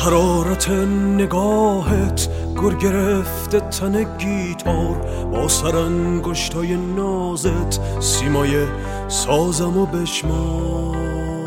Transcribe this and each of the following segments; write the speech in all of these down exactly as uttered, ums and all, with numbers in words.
حرارت نگاهت گر گرفته تن گیتار، با سرانگشتای نازت سیمای سازمو بشمار.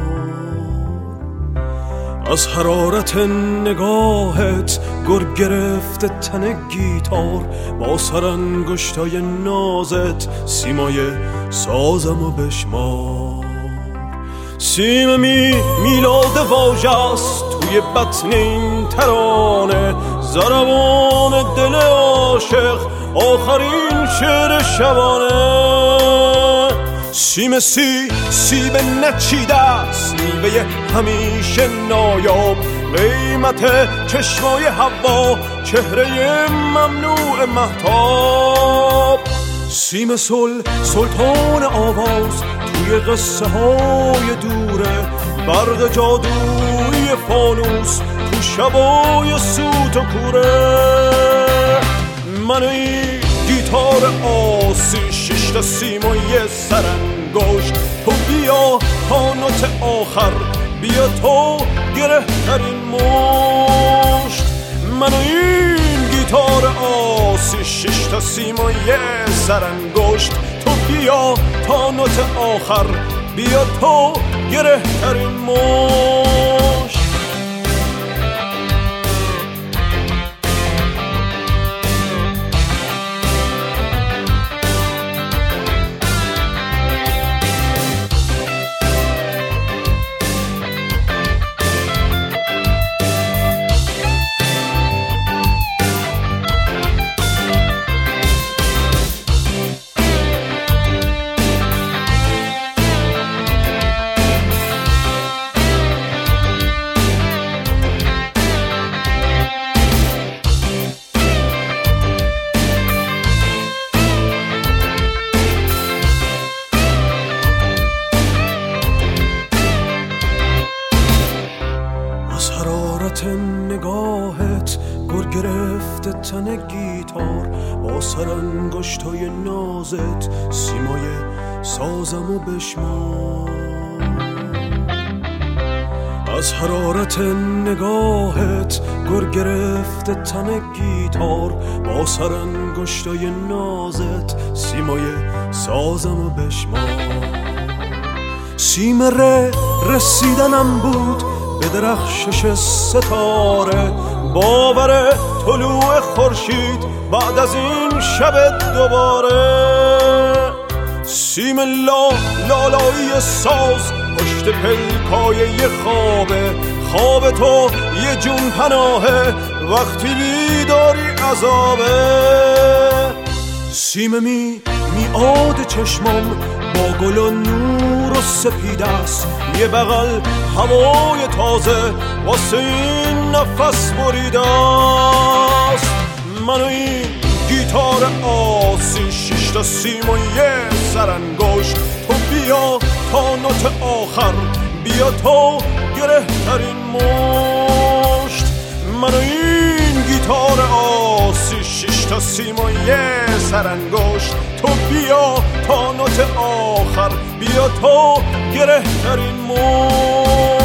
از حرارت نگاهت گر گرفته تن گیتار، با سرانگشتای نازت سیمای سازمو بشمار. سیم می میلاد واژه‌ست توی بطن این ترانه، زربان دل عاشق آخرین شعر شبانه. سیم سی سیب نچیده است میوه همیشه نایاب، قیمت چشمای حوا چهره ممنوع مهتاب. سیم سل سلطان آواز توی قصه های دوره، برق جادویی فانوس تو شبای سوت و کوره. من این گیتار آسی ششتا سیم و یه سرانگشت، تو بیا تا نوت آخر، بیا تو گره ترین مشت. من این گیتار آسی ششتا سیم و یه سرانگشت، تو بیا تا نوت آخر، بیا تو گره ترین مشت. از حرارت نگاهت گر گرفته تن گیتار، با سرانگشتای نازت سیمای سازمو بشمار. از حرارت نگاهت گر گرفته تن گیتار، با سرانگشتای نازت سیمای سازمو بشمار. سیم ره رسیدنم بود به درخشش ستاره، باور طلوع خورشید بعد از این شب دوباره. سیم لا لالایی ساز پشت پلکای یه خوابه، خواب تو یه جون پناهه وقتی بیداری عذابه. سیم می میعاد چشمم با گل و نور و سپید است، یه بغل هوای تازه واسه این نفس بریده است. من و این گیتار آسی ششتا سیم و یه سرانگشت، تو بیا تا نوت آخر، بیا تو گره ترین مشت. من و این گیتار آسی ششتا سیم و یه سرانگشت، تو بیا تا نوت آخر، بیا تو گره ترین مشت.